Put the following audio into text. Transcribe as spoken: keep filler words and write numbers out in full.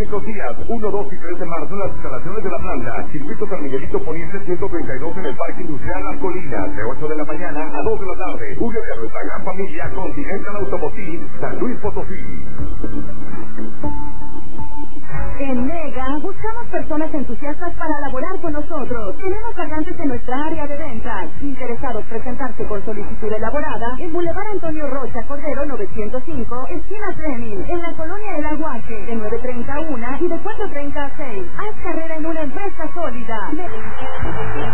únicos días, uno, dos y tres de marzo en las instalaciones de la planta. Circuito San Miguelito Poniente ciento treinta y dos en el Parque Industrial Las Colinas, de ocho de la mañana a dos de la tarde. Únete a nuestra gran familia Continental Automotive, San Luis Potosí. En Mega, buscamos personas entusiastas para laborar con nosotros. Tenemos vacantes en nuestra área de ventas. Interesados presentarse con solicitud elaborada en Boulevard Antonio Rocha Cordero novecientos cinco, esquina Fleming, en la colonia El Aguaje, de nueve treinta a una y de cuatro treinta a seis. Haz carrera en una empresa sólida.